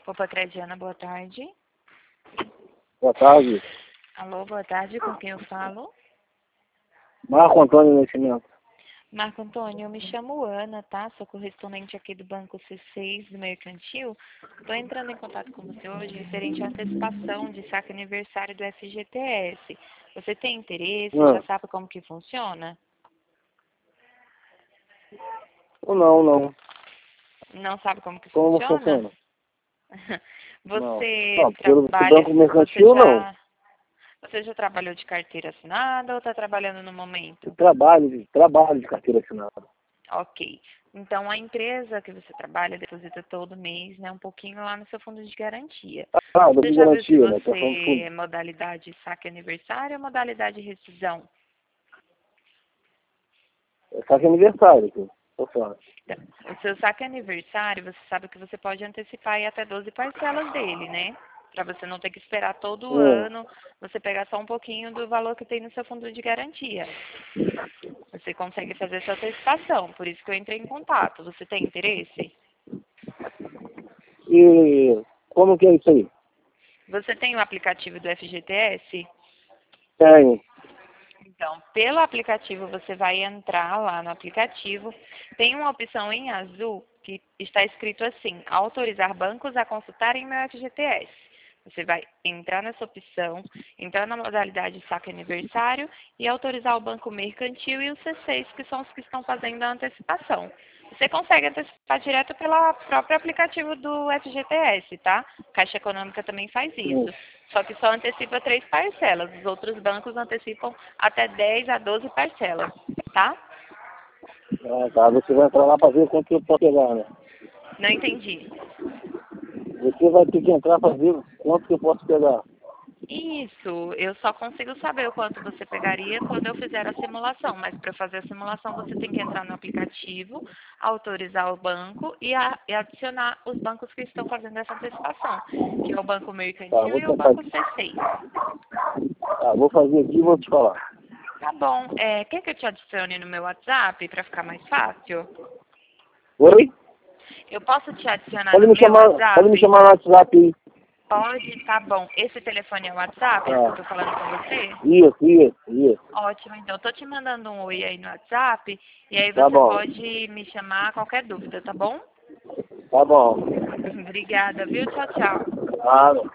Opa, Crediana, boa tarde. Boa tarde. Alô, boa tarde, com quem eu falo? Marco Antônio Nascimento. Marco Antônio, eu me chamo Ana, tá? Sou correspondente aqui do Banco C6 do Mercantil. Estou entrando em contato com você hoje referente à antecipação de saque aniversário do FGTS. Você tem interesse? Já sabe como que funciona? Não. Não sabe como que Como funciona? funciona? Você Não, pelo trabalha... Banco Mercantil, não. Você já trabalhou de carteira assinada ou está trabalhando no momento? Trabalho de carteira assinada. Ok. Então, a empresa que você trabalha deposita todo mês, né, um pouquinho lá no seu fundo de garantia. Do Você de já viu se garantia, né? Tá falando você fundo. é modalidade saque aniversário ou modalidade rescisão? É saque aniversário, que eu faço. Então, o seu saque aniversário, você sabe que você pode antecipar aí até 12 parcelas dele, né? Para você não ter que esperar todo ano, você pegar só um pouquinho do valor que tem no seu fundo de garantia. Você consegue fazer essa antecipação, por isso que eu entrei em contato. Você tem interesse? E como que é isso aí? Você tem o aplicativo do FGTS? Tenho. Então, pelo aplicativo, você vai entrar lá no aplicativo. Tem uma opção em azul que está escrito assim: autorizar bancos a consultarem meu FGTS. Você vai entrar nessa opção, entrar na modalidade saque aniversário e autorizar o banco mercantil e o C6, que são os que estão fazendo a antecipação. Você consegue antecipar direto pelo próprio aplicativo do FGTS, tá? Caixa Econômica também faz isso. Só que só antecipa 3 parcelas. Os outros bancos antecipam até 10 a 12 parcelas, tá? Tá. Você vai entrar lá para ver quanto eu posso pegar, né? Não entendi. Você vai ter que entrar para ver quanto que eu posso pegar. Isso, eu só consigo saber o quanto você pegaria quando eu fizer a simulação, mas para fazer a simulação você tem que entrar no aplicativo, autorizar o banco e adicionar os bancos que estão fazendo essa antecipação, que é o Banco Mercantil e o Banco C6. Tá, vou fazer aqui e vou te falar. Tá bom, quer que eu te adicione no meu WhatsApp para ficar mais fácil? Oi? Eu posso te adicionar Pode no me meu chamar WhatsApp? no WhatsApp aí. Pode, tá bom. Esse telefone é o WhatsApp, esse que eu tô falando com você? Isso. Ótimo, então eu tô te mandando um oi aí no WhatsApp e aí Tá você bom. pode me chamar a qualquer dúvida, tá bom? Tá bom. Obrigada, viu? Tchau, tchau. Claro.